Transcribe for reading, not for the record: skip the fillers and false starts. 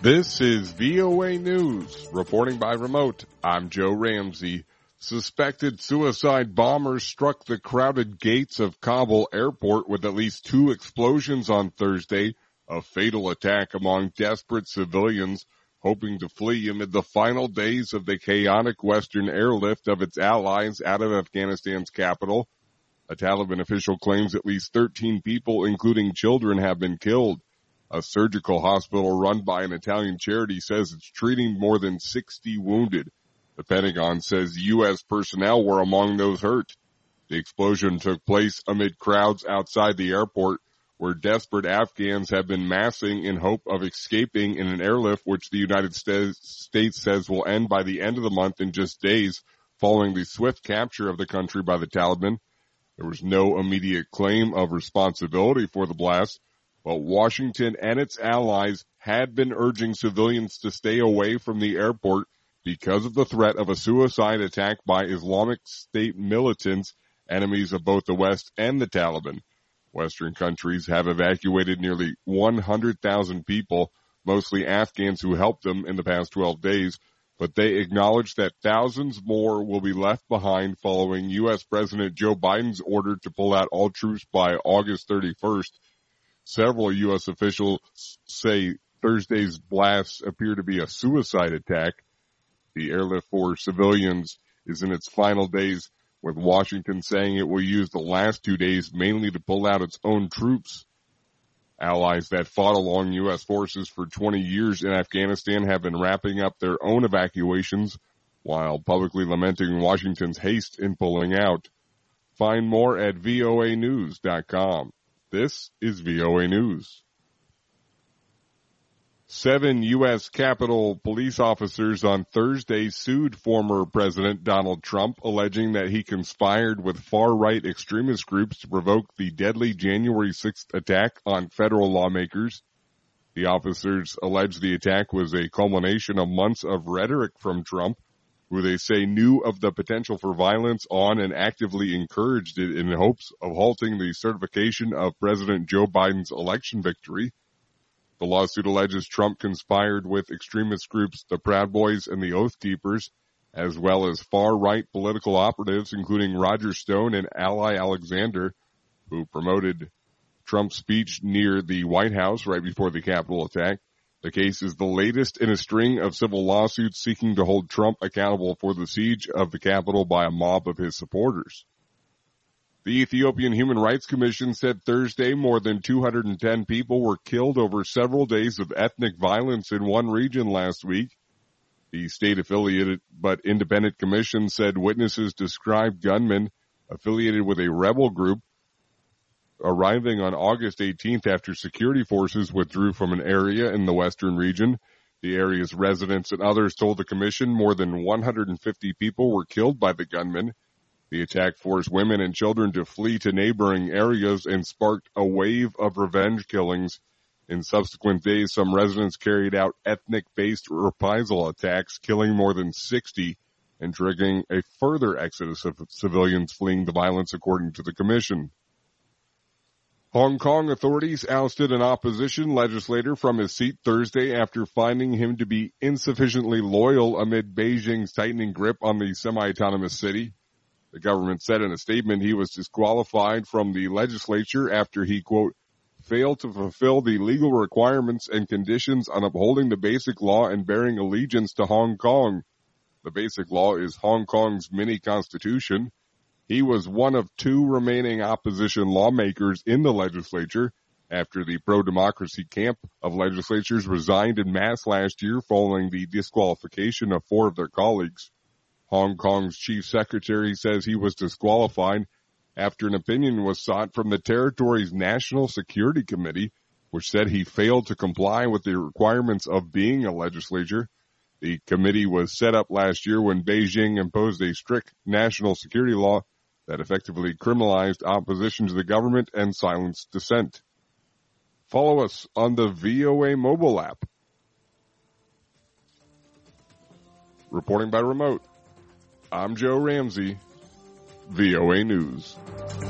This is VOA News. Reporting by remote, I'm Joe Ramsey. Suspected suicide bombers struck the crowded gates of Kabul airport with at least 2 explosions on Thursday, a fatal attack among desperate civilians hoping to flee amid the final days of the chaotic Western airlift of its allies out of Afghanistan's capital. A Taliban official claims at least 13 people, including children, have been killed. A surgical hospital run by an Italian charity says it's treating more than 60 wounded. The Pentagon says U.S. personnel were among those hurt. The explosion took place amid crowds outside the airport, where desperate Afghans have been massing in hope of escaping in an airlift which the United States says will end by the end of the month in just days, following the swift capture of the country by the Taliban. There was no immediate claim of responsibility for the blast, but Washington and its allies had been urging civilians to stay away from the airport because of the threat of a suicide attack by Islamic State militants, enemies of both the West and the Taliban. Western countries have evacuated nearly 100,000 people, mostly Afghans who helped them in the past 12 days, but they acknowledge that thousands more will be left behind following U.S. President Joe Biden's order to pull out all troops by August 31st. Several U.S. officials say Thursday's blasts appear to be a suicide attack. The airlift for civilians is in its final days, with Washington saying it will use the last 2 days mainly to pull out its own troops. Allies that fought along U.S. forces for 20 years in Afghanistan have been wrapping up their own evacuations while publicly lamenting Washington's haste in pulling out. Find more at voanews.com. This is VOA News. 7 U.S. Capitol police officers on Thursday sued former President Donald Trump, alleging that he conspired with far-right extremist groups to provoke the deadly January 6th attack on federal lawmakers. The officers allege the attack was a culmination of months of rhetoric from Trump, who they say knew of the potential for violence on and actively encouraged it in hopes of halting the certification of President Joe Biden's election victory. The lawsuit alleges Trump conspired with extremist groups, the Proud Boys and the Oath Keepers, as well as far-right political operatives, including Roger Stone and Ally Alexander, who promoted Trump's speech near the White House right before the Capitol attack. The case is the latest in a string of civil lawsuits seeking to hold Trump accountable for the siege of the Capitol by a mob of his supporters. The Ethiopian Human Rights Commission said Thursday more than 210 people were killed over several days of ethnic violence in one region last week. The state-affiliated but independent commission said witnesses described gunmen affiliated with a rebel group arriving on August 18th after security forces withdrew from an area in the western region. The area's residents and others told the commission more than 150 people were killed by the gunmen. The attack forced women and children to flee to neighboring areas and sparked a wave of revenge killings. In subsequent days, some residents carried out ethnic-based reprisal attacks, killing more than 60 and triggering a further exodus of civilians fleeing the violence, according to the commission. Hong Kong authorities ousted an opposition legislator from his seat Thursday after finding him to be insufficiently loyal amid Beijing's tightening grip on the semi-autonomous city. The government said in a statement he was disqualified from the legislature after he, quote, failed to fulfill the legal requirements and conditions on upholding the basic law and bearing allegiance to Hong Kong. The basic law is Hong Kong's mini-constitution. He was one of 2 remaining opposition lawmakers in the legislature after the pro-democracy camp of legislatures resigned en masse last year following the disqualification of 4 of their colleagues. Hong Kong's chief secretary says he was disqualified after an opinion was sought from the territory's National Security Committee, which said he failed to comply with the requirements of being a legislator. The committee was set up last year when Beijing imposed a strict national security law that effectively criminalized opposition to the government and silenced dissent. Follow us on the VOA mobile app. Reporting by remote, I'm Joe Ramsey, VOA News.